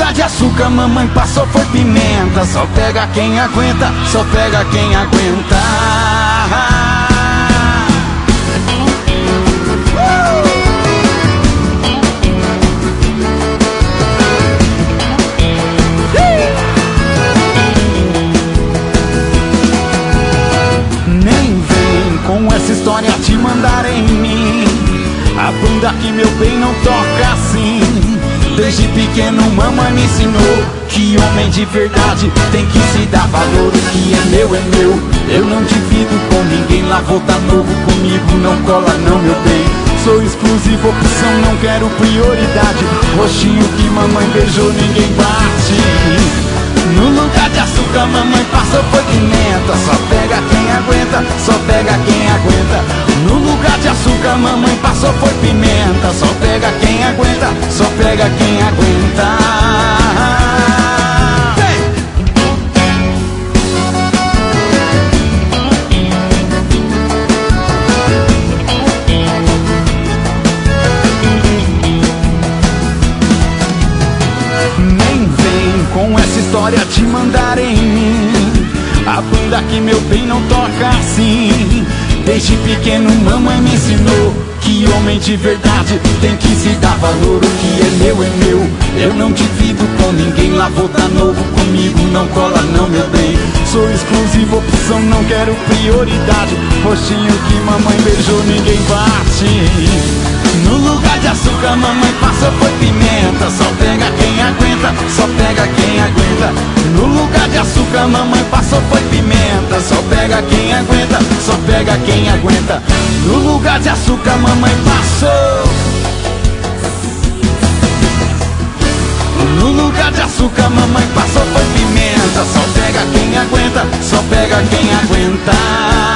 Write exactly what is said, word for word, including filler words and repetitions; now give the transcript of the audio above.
lugar de açúcar, mamãe passou foi pimenta. Só pega quem aguenta, só pega quem aguenta. Nem vem com essa história de mandar em mim. A banda que meu bem não toca assim. Desde pequeno mamãe me ensinou que homem de verdade tem que se dar valor. O que é meu é meu, eu não divido com ninguém. Lá vou tá novo comigo, não cola não meu bem. Sou exclusivo, opção, não quero prioridade. Roxinho que mamãe beijou, ninguém bate. No lugar de açúcar, mamãe passou foi pimenta. Só pega quem aguenta, só pega quem aguenta. No lugar de açúcar, mamãe passou foi pimenta. Só pega quem aguenta, só pega quem aguenta. Nem vem com essa história de mandar em mim. A banda que meu bem não toca assim. Desde pequeno mamãe me ensinou que homem de verdade tem que se dar valor. O que é meu é meu, eu não divido com ninguém. Lá vou tá novo comigo, não cola não meu bem. Sou exclusivo, opção, não quero prioridade. Roxinho que mamãe beijou, ninguém bate. No lugar de açúcar, mamãe passou foi pimenta. Só pega quem aguenta, só pega quem aguenta. No lugar de açúcar, mamãe passou foi pimenta. Só pega quem aguenta, só pega quem aguenta. No lugar de açúcar, mamãe passou. No lugar de açúcar, mamãe passou foi pimenta. Só pega quem aguenta, só pega quem aguenta.